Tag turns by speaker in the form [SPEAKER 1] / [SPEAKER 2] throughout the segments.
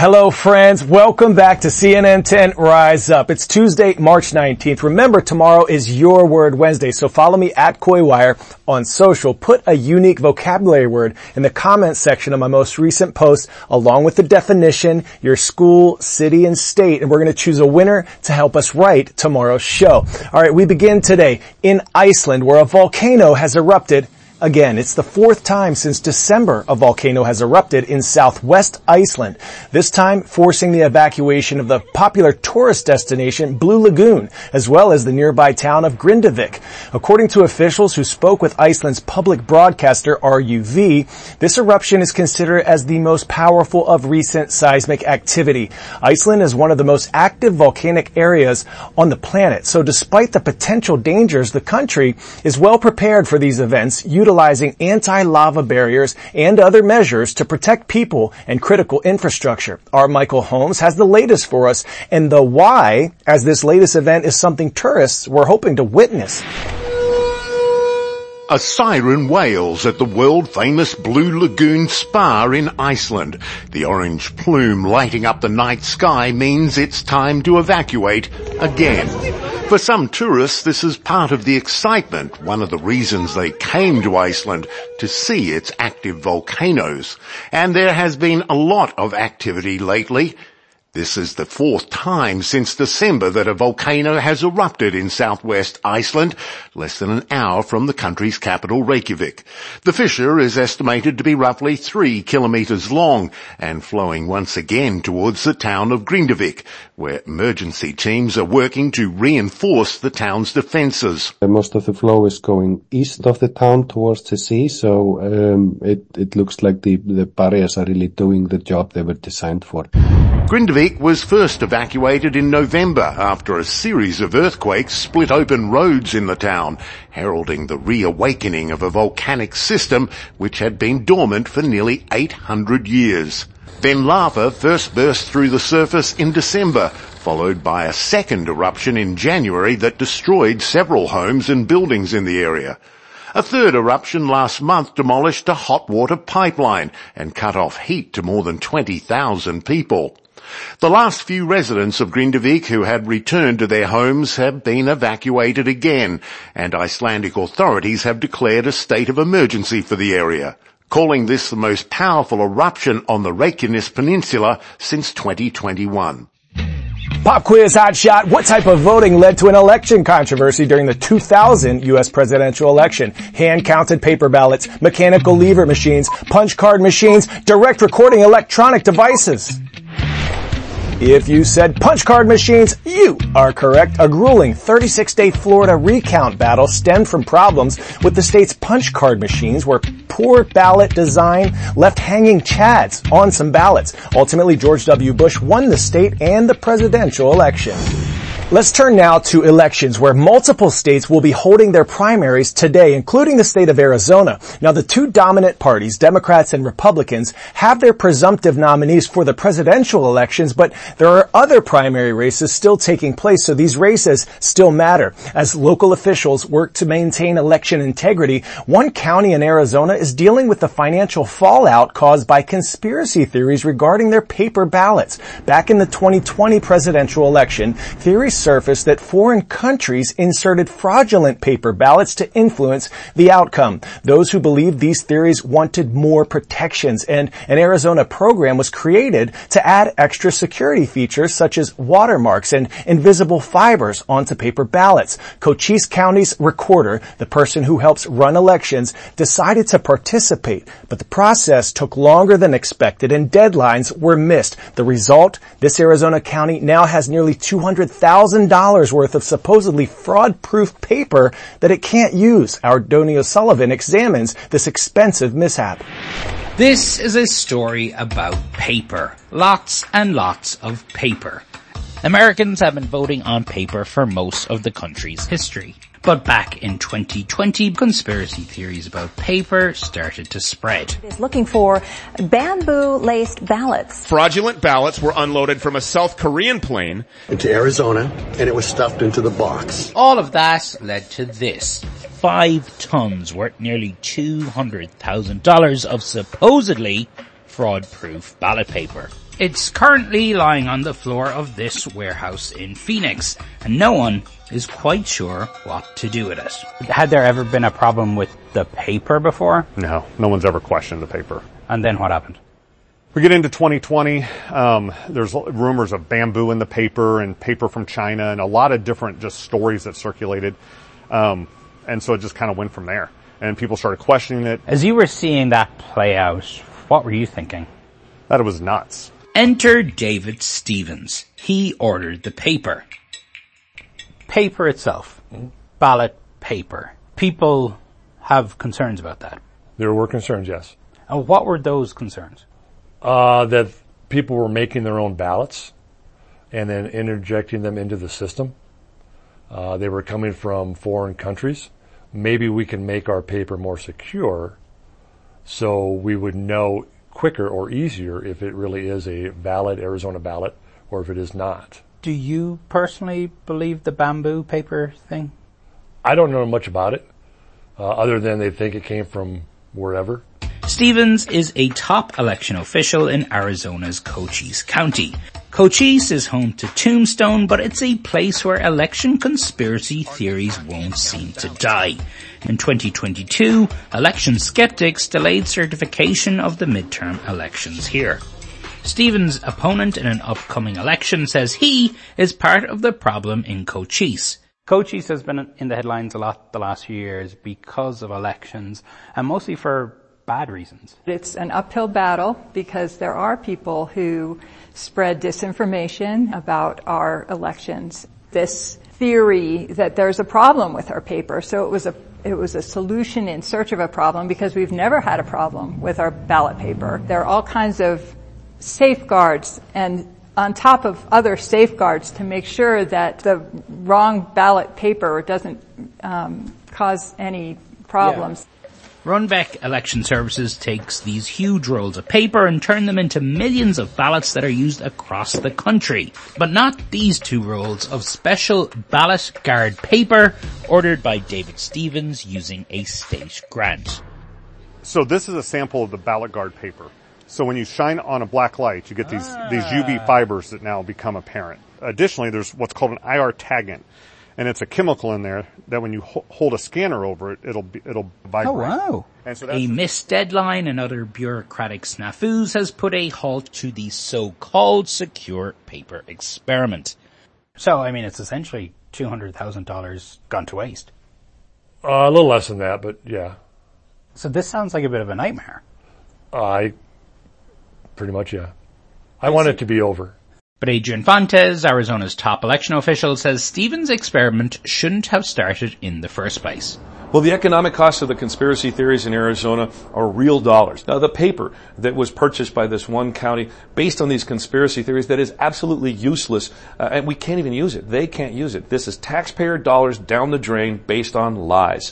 [SPEAKER 1] Hello, friends. Welcome back to CNN 10 Rise Up. It's Tuesday, March 19th. Remember, tomorrow is Your Word Wednesday, so follow me at Coywire on social. Put a unique vocabulary word in the comments section of my most recent post, along with the definition, your school, city, and state, and we're going to choose a winner to help us write tomorrow's show. All right, we begin today in Iceland, where a volcano has erupted. Again, it's the fourth time since December a volcano has erupted in southwest Iceland, this time forcing the evacuation of the popular tourist destination Blue Lagoon, as well as the nearby town of Grindavik. According to officials who spoke with Iceland's public broadcaster RUV, this eruption is considered as the most powerful of recent seismic activity. Iceland is one of the most active volcanic areas on the planet, so despite the potential dangers, the country is well prepared for these events, utilizing anti-lava barriers and other measures to protect people and critical infrastructure. Our Michael Holmes has the latest for us and the why, as this latest event is something tourists were hoping to witness.
[SPEAKER 2] A siren wails at the world-famous Blue Lagoon Spa in Iceland. The orange plume lighting up the night sky means it's time to evacuate again. For some tourists, this is part of the excitement, one of the reasons they came to Iceland, to see its active volcanoes. And there has been a lot of activity lately. This is the fourth time since December that a volcano has erupted in southwest Iceland, less than an hour from the country's capital, Reykjavik. The fissure is estimated to be roughly 3 kilometers long and flowing once again towards the town of Grindavik, where emergency teams are working to reinforce the town's defenses.
[SPEAKER 3] Most of the flow is going east of the town towards the sea, so it looks like the barriers are really doing the job they were designed for.
[SPEAKER 2] Grindavik was first evacuated in November after a series of earthquakes split open roads in the town, heralding the reawakening of a volcanic system which had been dormant for nearly 800 years. Then lava first burst through the surface in December, followed by a second eruption in January that destroyed several homes and buildings in the area. A third eruption last month demolished a hot water pipeline and cut off heat to more than 20,000 people. The last few residents of Grindavik who had returned to their homes have been evacuated again, and Icelandic authorities have declared a state of emergency for the area, calling this the most powerful eruption on the Reykjanes Peninsula since 2021.
[SPEAKER 1] Pop quiz hotshot. What type of voting led to an election controversy during the 2000 U.S. presidential election? Hand-counted paper ballots, mechanical lever machines, punch card machines, direct recording electronic devices. If you said punch card machines, you are correct. A grueling 36-day Florida recount battle stemmed from problems with the state's punch card machines, where poor ballot design left hanging chads on some ballots. Ultimately, George W. Bush won the state and the presidential election. Let's turn now to elections, where multiple states will be holding their primaries today, including the state of Arizona. Now, the two dominant parties, Democrats and Republicans, have their presumptive nominees for the presidential elections, but there are other primary races still taking place, so these races still matter. As local officials work to maintain election integrity, one county in Arizona is dealing with the financial fallout caused by conspiracy theories regarding their paper ballots. Back in the 2020 presidential election, theories surfaced that foreign countries inserted fraudulent paper ballots to influence the outcome. Those who believed these theories wanted more protections, and an Arizona program was created to add extra security features such as watermarks and invisible fibers onto paper ballots. Cochise County's recorder, the person who helps run elections, decided to participate, but the process took longer than expected and deadlines were missed. The result, this Arizona county now has nearly $200,000 worth of supposedly fraud-proof paper that it can't use. Our Donnie O'Sullivan examines this expensive mishap.
[SPEAKER 4] This is a story about paper. Lots and lots of paper. Americans have been voting on paper for most of the country's history. But back in 2020, conspiracy theories about paper started to spread.
[SPEAKER 5] Is looking for bamboo-laced ballots.
[SPEAKER 6] Fraudulent ballots were unloaded from a South Korean plane
[SPEAKER 7] into Arizona, and it was stuffed into the box.
[SPEAKER 4] All of that led to this. 5 tons worth nearly $200,000 of supposedly fraud-proof ballot paper. It's currently lying on the floor of this warehouse in Phoenix, and no one is quite sure what to do with it.
[SPEAKER 8] Had there ever been a problem with the paper before?
[SPEAKER 9] No one's ever questioned the paper.
[SPEAKER 8] And then what happened?
[SPEAKER 9] We get into 2020, there's rumors of bamboo in the paper and paper from China and a lot of different just stories that circulated. And so it just kind of went from there. And people started questioning it.
[SPEAKER 8] As you were seeing that play out, what were you thinking?
[SPEAKER 9] That it was nuts.
[SPEAKER 4] Enter David Stevens. He ordered the paper.
[SPEAKER 8] Paper itself. Ballot paper. People have concerns about that.
[SPEAKER 10] There were concerns, yes.
[SPEAKER 8] And what were those concerns?
[SPEAKER 10] That people were making their own ballots and then interjecting them into the system. They were coming from foreign countries. Maybe we can make our paper more secure so we would know quicker or easier if it really is a valid Arizona ballot or if it is not.
[SPEAKER 8] Do you personally believe the bamboo paper thing?
[SPEAKER 10] I don't know much about it, other than they think it came from wherever.
[SPEAKER 4] Stevens is a top election official in Arizona's Cochise County. Cochise is home to Tombstone, but it's a place where election conspiracy theories won't seem to die. In 2022, election skeptics delayed certification of the midterm elections here. Stevens' opponent in an upcoming election says he is part of the problem in Cochise.
[SPEAKER 8] Cochise has been in the headlines a lot the last few years because of elections, and mostly for bad reasons.
[SPEAKER 11] It's an uphill battle because there are people who spread disinformation about our elections. This theory that there's a problem with our paper, so it was a solution in search of a problem because we've never had a problem with our ballot paper. There are all kinds of safeguards and on top of other safeguards to make sure that the wrong ballot paper doesn't cause any problems.
[SPEAKER 4] Yeah. Runbeck Election Services takes these huge rolls of paper and turn them into millions of ballots that are used across the country. But not these 2 rolls of special ballot guard paper ordered by David Stevens using a state grant.
[SPEAKER 9] So this is a sample of the ballot guard paper. So when you shine on a black light, you get these UV fibers that now become apparent. Additionally, there's what's called an IR taggant. And it's a chemical in there that when you hold a scanner over it, it'll vibrate.
[SPEAKER 8] Oh, wow.
[SPEAKER 9] And so
[SPEAKER 4] a missed deadline and other bureaucratic snafus has put a halt to the so-called secure paper experiment.
[SPEAKER 8] So, I mean, it's essentially $200,000 gone to waste.
[SPEAKER 10] A little less than that, but yeah.
[SPEAKER 8] So this sounds like a bit of a nightmare.
[SPEAKER 10] Pretty much, yeah. I want it to be over.
[SPEAKER 4] But Adrian Fontes, Arizona's top election official, says Stevens' experiment shouldn't have started in the first place.
[SPEAKER 12] Well, the economic costs of the conspiracy theories in Arizona are real dollars. Now, the paper that was purchased by this one county based on these conspiracy theories that is absolutely useless, and we can't even use it. They can't use it. This is taxpayer dollars down the drain based on lies.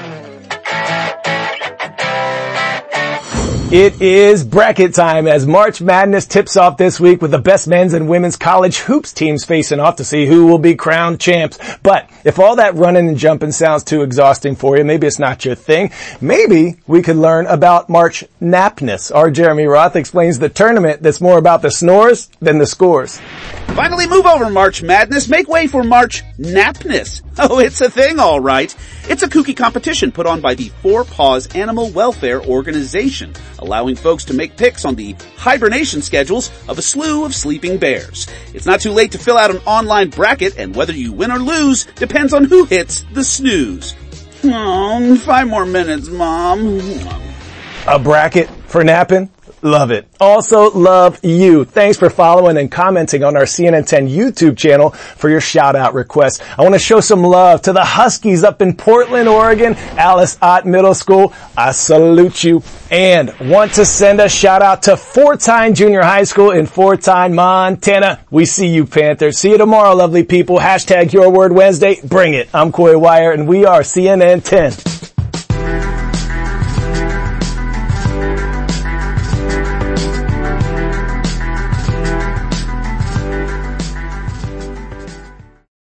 [SPEAKER 1] It is bracket time as March Madness tips off this week with the best men's and women's college hoops teams facing off to see who will be crowned champs. But if all that running and jumping sounds too exhausting for you, maybe it's not your thing. Maybe we could learn about March Napness. Our Jeremy Roth explains the tournament that's more about the snores than the scores.
[SPEAKER 13] Finally move over, March Madness. Make way for March Napness. Oh, it's a thing, all right. It's a kooky competition put on by the Four Paws Animal Welfare Organization, allowing folks to make picks on the hibernation schedules of a slew of sleeping bears. It's not too late to fill out an online bracket, and whether you win or lose depends on who hits the snooze. Oh, 5 more minutes, Mom.
[SPEAKER 1] A bracket for napping? Love it. Also love you. Thanks for following and commenting on our CNN 10 YouTube channel for your shout out requests. I want to show some love to the Huskies up in Portland, Oregon, Alice Ott Middle School. I salute you and want to send a shout out to Fortine Junior High School in Fortine, Montana. We see you, Panthers. See you tomorrow, lovely people. # Your Word Wednesday. Bring it. I'm Coy Wire and we are CNN 10.